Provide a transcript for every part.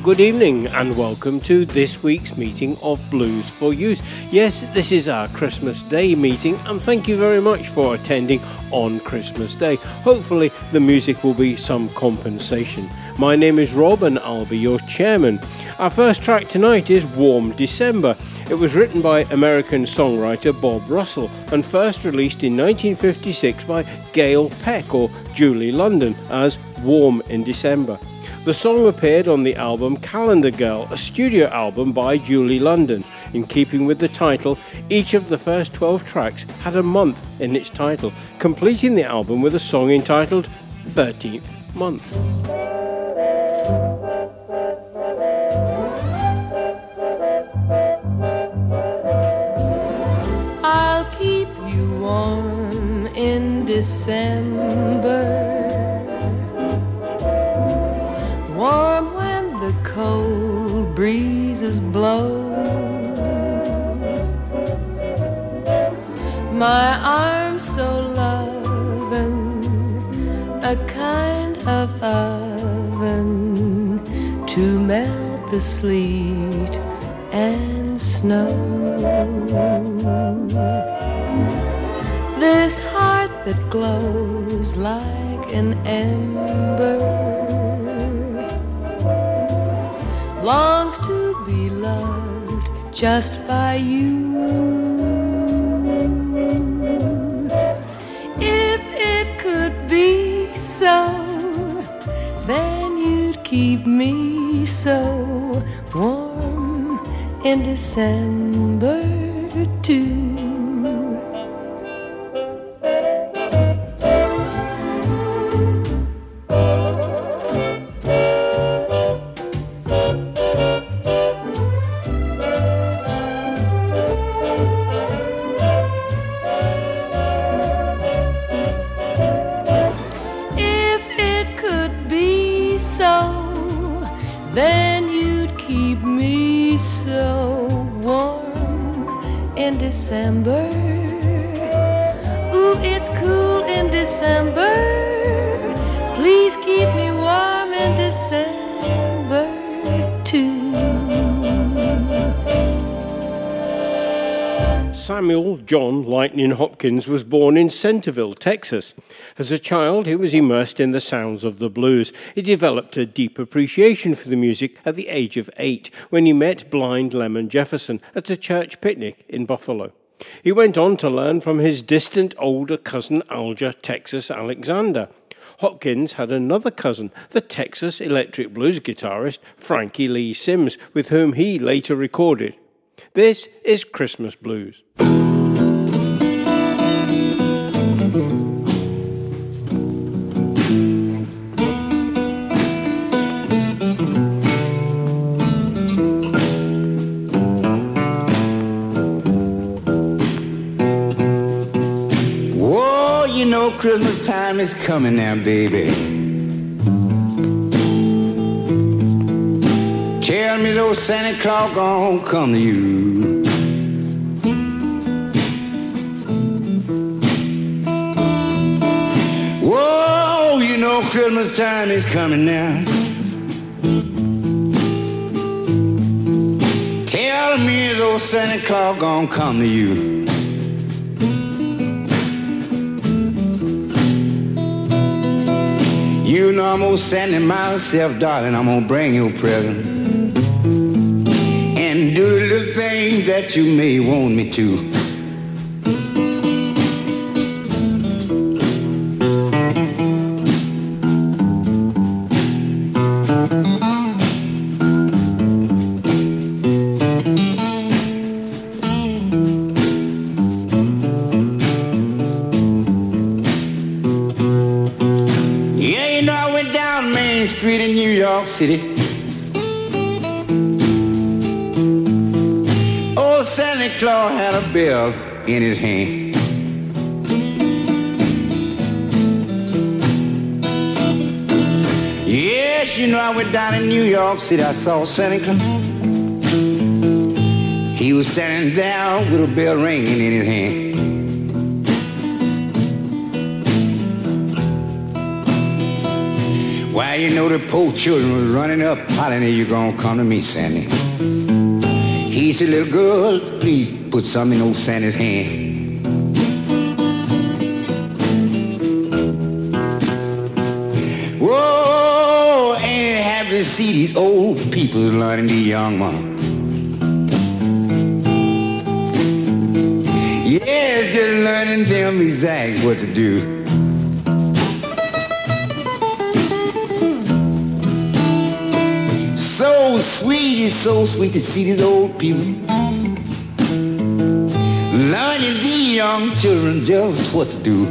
good evening and welcome to this week's meeting of Blues for Youth. Yes, this is our Christmas Day meeting and thank you very much for attending on Christmas Day. Hopefully the music will be some compensation. My name is Rob and I'll be your chairman. Our first track tonight is Warm December. It was written by American songwriter Bob Russell and first released in 1956 by Gail Peck or Julie London as Warm in December. The song appeared on the album Calendar Girl, a studio album by Julie London. In keeping with the title, each of the first 12 tracks had a month in its title, completing the album with a song entitled 13th Month. I'll keep you warm in December, warm when the cold breezes blow. My arms so loving, a kind of oven to melt the sleet and snow. This heart that glows like an ember longs to be loved just by you. If it could be so, then you'd keep me so warm in December too. December, ooh, it's cool in December. Please keep me warm in December too. Samuel John Lightning Hopkins was born in Centerville, Texas. As a child, he was immersed in the sounds of the blues. He developed a deep appreciation for the music at the age of 8 when he met blind Lemon Jefferson at a church picnic in Buffalo. He went on to learn from his distant older cousin Alger Texas Alexander. Hopkins had another cousin, the Texas electric blues guitarist Frankie Lee Sims, with whom he later recorded. This is Christmas Blues. Christmas time is coming now, baby. Tell me those Santa Claus gon' come to you. Whoa, you know Christmas time is coming now. Tell me those Santa Claus gon' come to you. You know I'm gonna send it myself, darling. I'm gonna bring you a present and do the little things that you may want me to. Street in New York City. Old Santa Claus had a bell in his hand. Yes, you know I went down in New York City. I saw Santa Claus. He was standing there with a bell ringing in his hand. Why, you know the poor children was running up, hollering, "You gonna come to me, Sandy?" He said, "Little girl, please put something in old Sandy's hand." Whoa, ain't it happy to see these old people learning the young one? Yeah, just learning them exactly what to do. It's so sweet to see these old people learning the young children just what to do.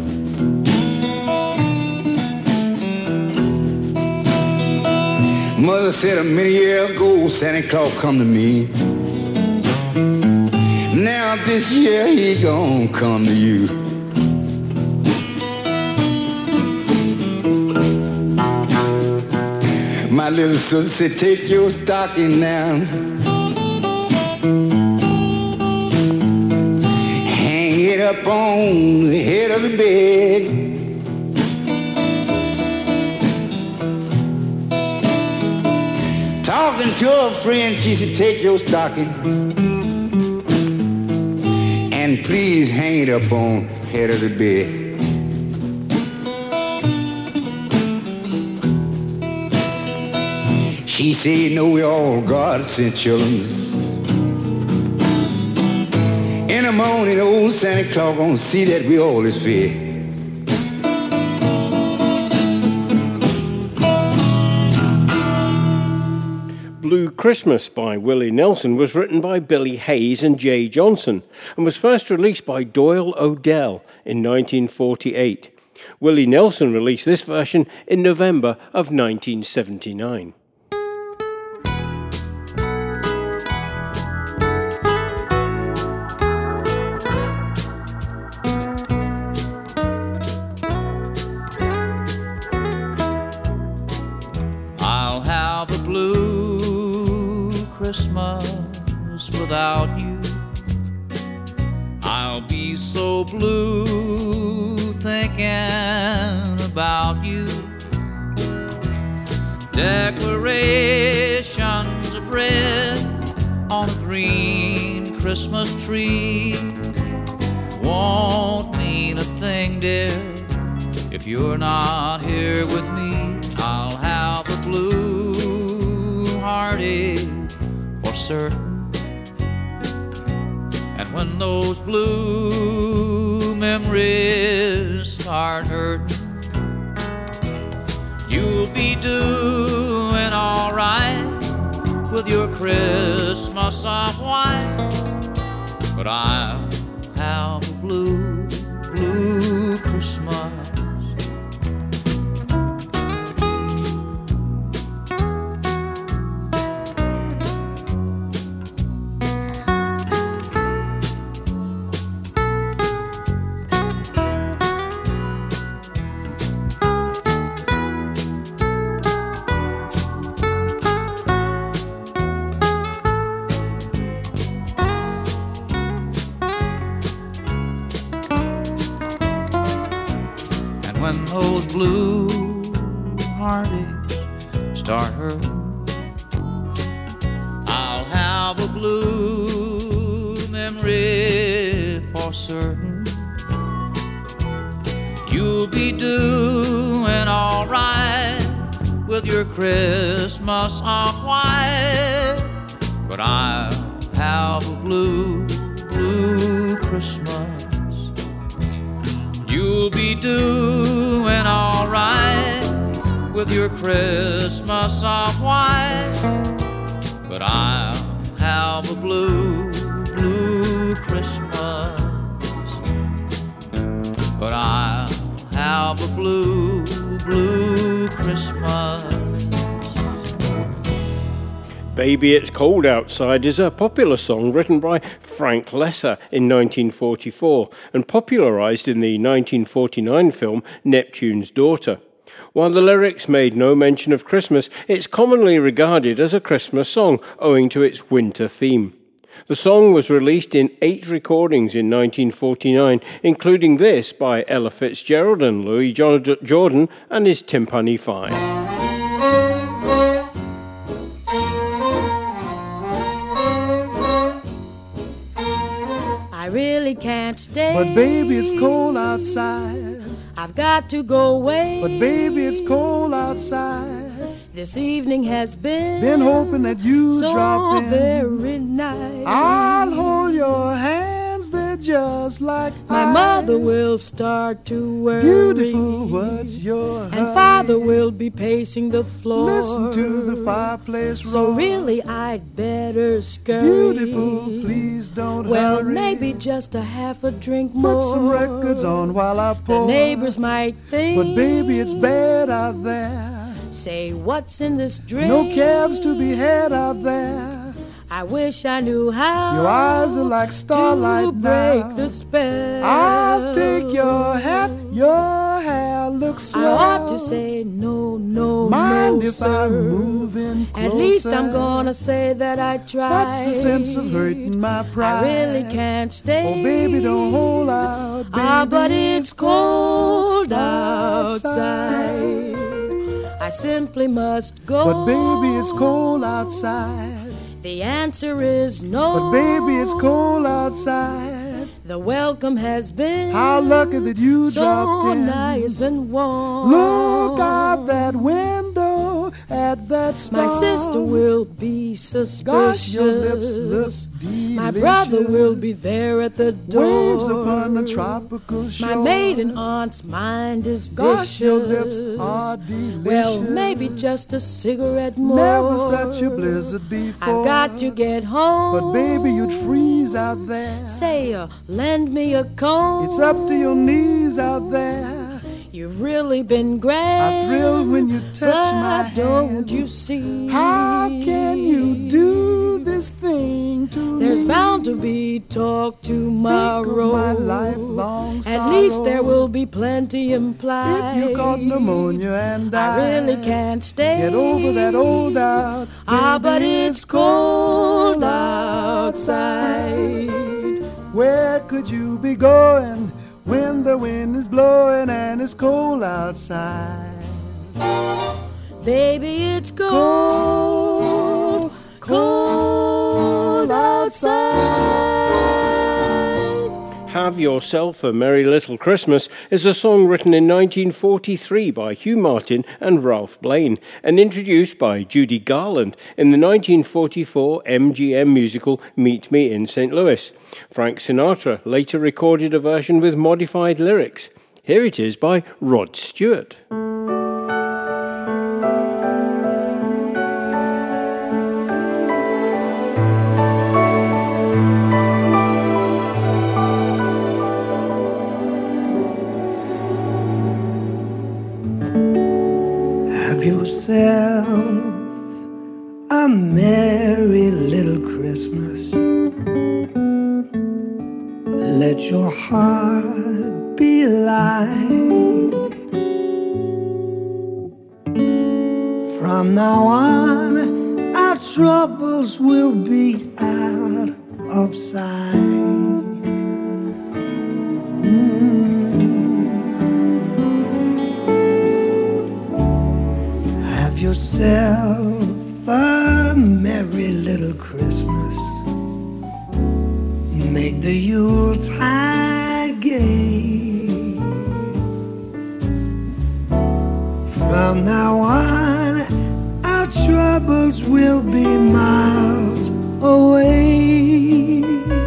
Mother said a many years ago, Santa Claus come to me. Now this year he gon' come to you. My little sister said, take your stocking down, hang it up on the head of the bed. Talking to a friend, she said, take your stocking and please hang it up on the head of the bed. She said, you know we all God sent children. In the morning, old Santa Claus gonna see that we all is fed. Blue Christmas by Willie Nelson was written by Billy Hayes and Jay Johnson and was first released by Doyle Odell in 1948. Willie Nelson released this version in November of 1979. Christmas without you. I'll be so blue thinking about you. Decorations of red on a green Christmas tree won't mean a thing, dear, if you're not here with me. I'll have a blue heartache for certain. And when those blue memories start hurting, you'll be doing all right with your Christmas of white. But I'll have a blue, blue Christmas. When those blue heartaches start hurting, I'll have a blue memory for certain. You'll be doing all right with your Christmas of white. But I'll have a blue, blue Christmas. You'll be doing all right with your Christmas of white. But I'll have a blue, blue Christmas. But I'll have a blue, blue Christmas. Baby It's Cold Outside is a popular song written by Frank Lesser in 1944 and popularised in the 1949 film Neptune's Daughter. While the lyrics made no mention of Christmas, it's commonly regarded as a Christmas song owing to its winter theme. The song was released in 8 recordings in 1949, including this by Ella Fitzgerald and Louis Jordan and his Timpani 5. really can't stay. But baby, it's cold outside. I've got to go away. But baby, it's cold outside. This evening has been hoping that you so drop in. very nice. I'll hold your hands, they're just like My ice. mother will start to worry. Beautiful, what's your And hurry? father will be pacing the floor. Listen to the fireplace roar. So really I'd better scurry. Beautiful, please don't Well, hurry. maybe just a half a drink more. Put some records on while I The pour. neighbors might think. But baby, it's bad out there. Say, what's in this drink? No cabs to be had out there. I wish I knew how. Your eyes are like starlight to break now. the spell. I'll take your hat, your hair looks swell. I ought to say no, no, Mind no, if sir. I'm moving closer? At least I'm gonna say that I tried. That's the sense of hurting my pride. I really can't stay. Oh, baby, don't hold out, baby. But it's cold outside. I simply must go. But baby, it's cold outside. The answer is no. But baby, it's cold outside. The welcome has been How lucky that you so dropped in. nice and warm. Look out that window at that star. My sister will be suspicious. Gosh, your lips look delicious. My brother will be there at the door. Waves upon the tropical shore. My maiden aunt's mind is Gosh, your vicious. lips are delicious. Well, maybe just a cigarette more. Never such a blizzard before. I've got to get home. But baby, you'd freeze out there. Say, lend me a comb. It's up to your knees out there. You've really been grand. I thrill when you touch my hand. Don't you see? How can you do this thing to There's me? bound to be talk tomorrow. Think of my lifelong At least there sorrow. will be plenty implied. If you caught pneumonia and I really can't stay. Get over that old doubt. But Baby, it's cold outside. Where could you be going when the wind is blowing and it's cold outside? Baby, it's cold, cold outside. Have Yourself a Merry Little Christmas is a song written in 1943 by Hugh Martin and Ralph Blaine and introduced by Judy Garland in the 1944 MGM musical Meet Me in St. Louis. Frank Sinatra later recorded a version with modified lyrics. Here it is by Rod Stewart. Have yourself a merry little Christmas. Let your heart be light. From now on, our troubles will be out of sight. Have yourself a merry little Christmas. Make the Yuletide gay. From now on, our troubles will be miles away.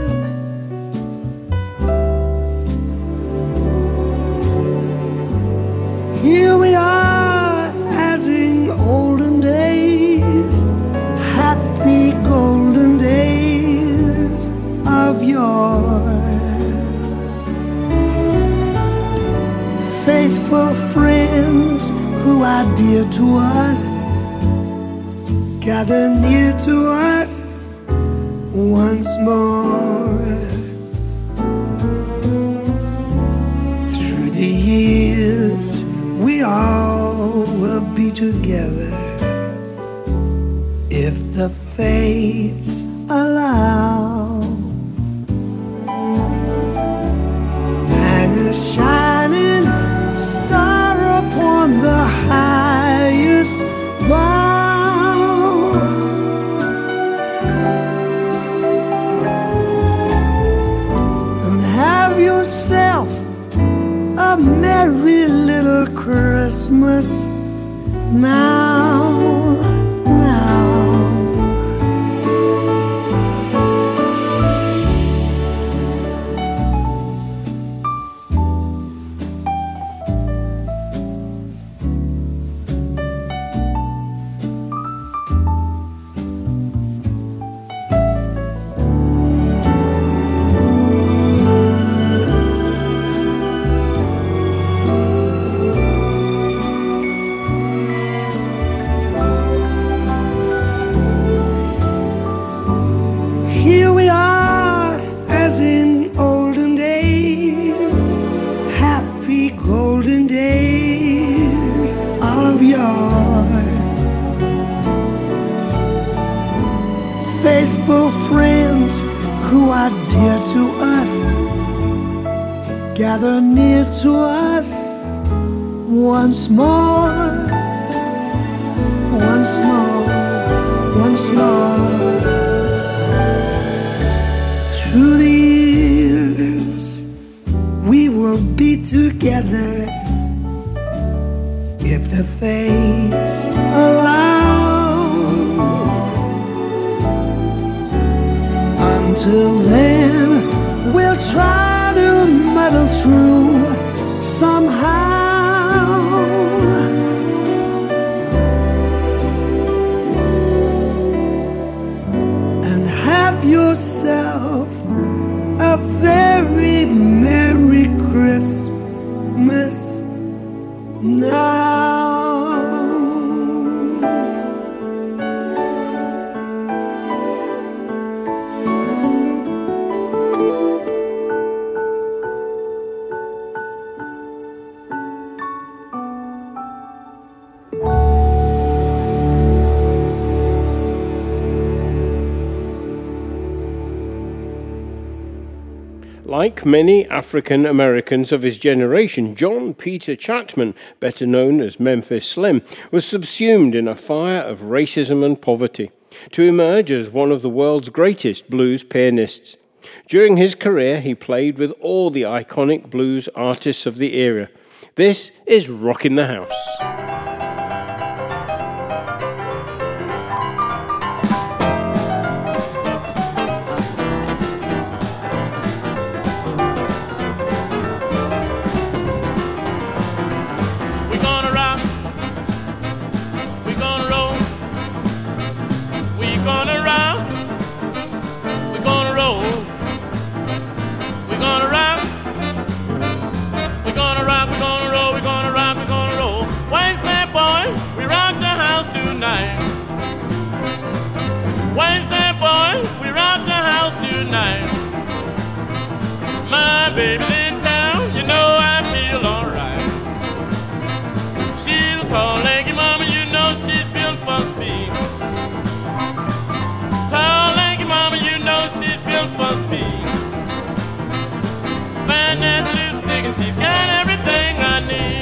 Here we are as in olden days, happy golden days of yore. Faithful friends who are dear to us, gather near to us once more. Through the years we all will be together if the fates allow. Hang a shining star upon the highest bough. And a merry little Christmas now, now. Here we are, as in olden days, happy golden days of yore. Faithful friends who are dear to us gather near to us once more, once more, once more. Through the years, we will be together if the fates allow. Until then, we'll try to muddle through somehow. And have yourself a very Merry Christmas now. Like many African Americans of his generation, John Peter Chapman, better known as Memphis Slim, was subsumed in a fire of racism and poverty to emerge as one of the world's greatest blues pianists. During his career, he played with all the iconic blues artists of the era. This is Rockin' the House. My baby's in town, you know I feel alright. She'll call lanky mama, you know she's built for speed. Tall lanky mama, you know she's built for speed. Fine that loose stick and she's got everything I need.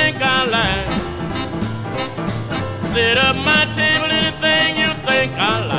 Set up my table, anything you think I like.